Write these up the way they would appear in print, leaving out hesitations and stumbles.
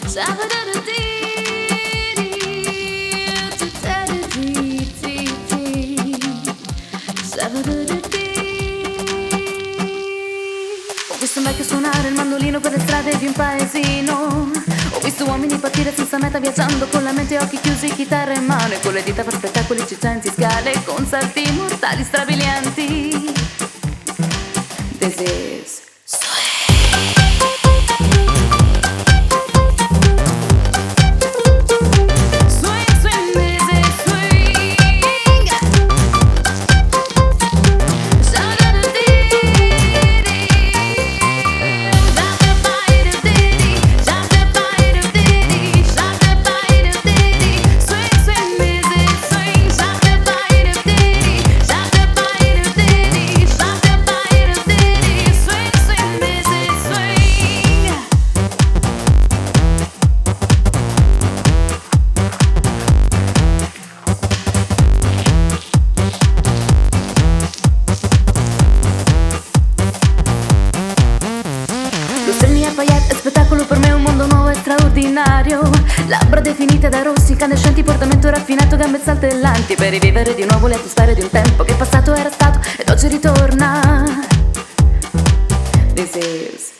Ho visto un vecchio suonare il mandolino per le strade di un paesino. Ho visto uomini partire senza meta viaggiando con la mente e occhi chiusi, chitarra in mano e con le dita per spettacoli eccitenti, scale con salti mortali strabilianti. This is è spettacolo per me, un mondo nuovo e straordinario. Labbra definite da rossi, incandescenti, portamento raffinato, gambe saltellanti per rivivere di nuovo le atmosfere di un tempo che passato era stato ed oggi ritorna. This is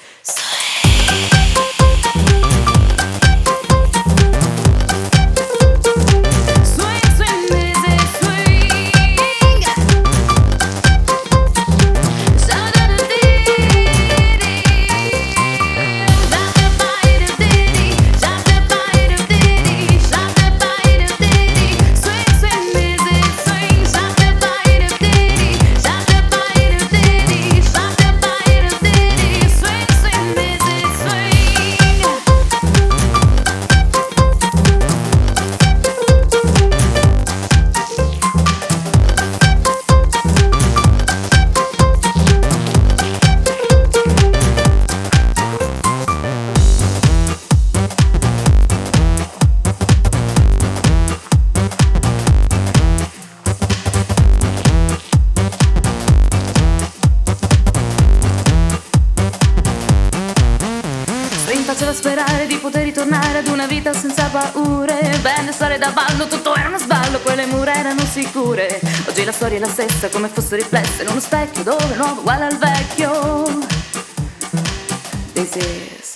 faceva sperare di poter ritornare ad una vita senza paure. Bene stare da ballo, tutto era uno sballo, quelle mura erano sicure. Oggi la storia è la stessa, come fosse riflessa in uno specchio dove nuovo uguale al vecchio. This is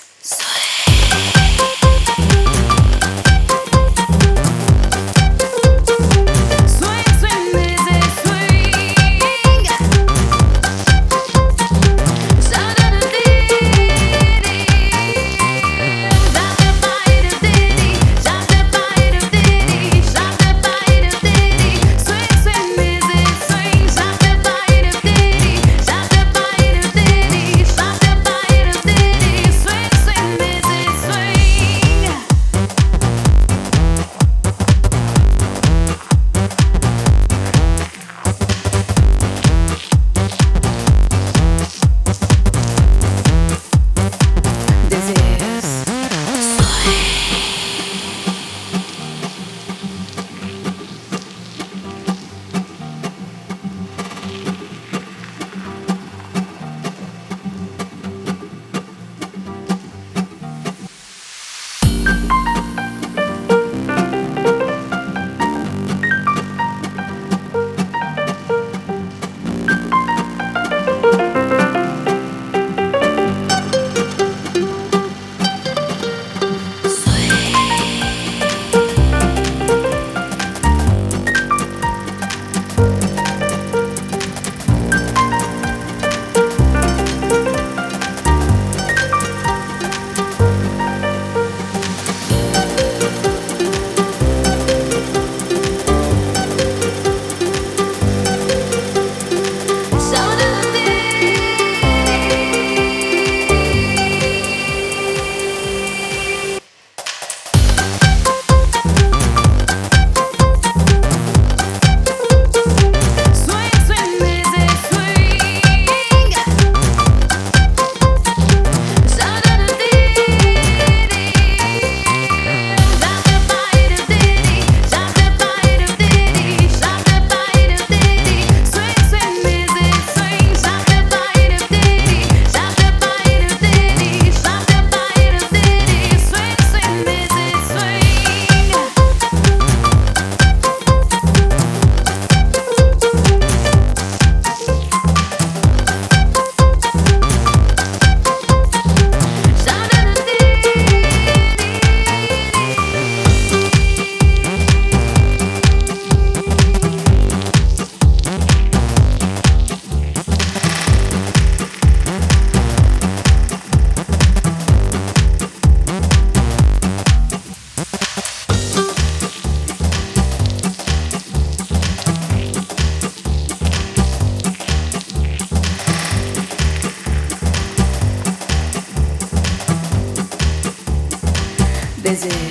mesi